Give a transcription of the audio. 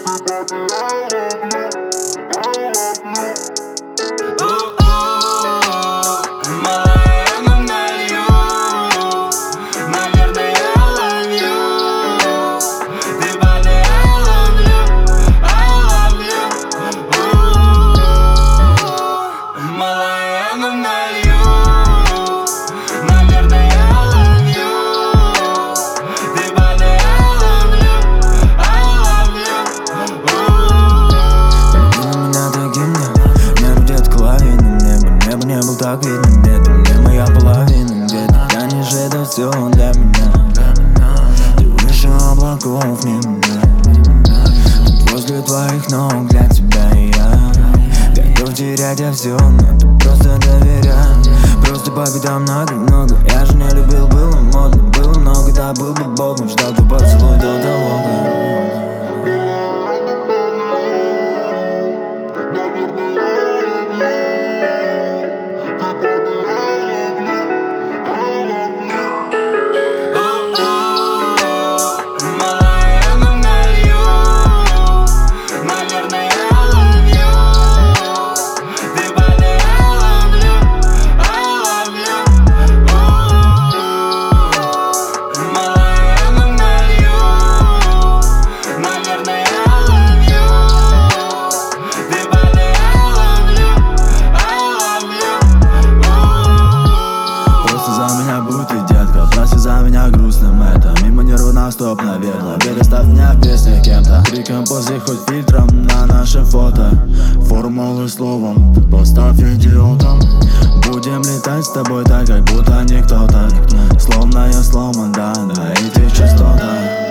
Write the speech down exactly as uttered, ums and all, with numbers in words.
Так видно где-то, где моя половина, где-то я ниже, это все для меня. Ты выше облаков, не меня. Тут возле твоих ног для тебя и я готов терять я все, но ты просто доверяй. Просто по бедам много-много. Я же не любил, было модно. Было много, да, был бы богом. Ждал бы поцелуй до того, стоп, наверное, перестав меня в песнях кем-то. Криком после хоть фильтром на наше фото. Формулы словом поставь идиотом. Будем летать с тобой так, как будто никто так. Словно я сломан, да, на этих частотах.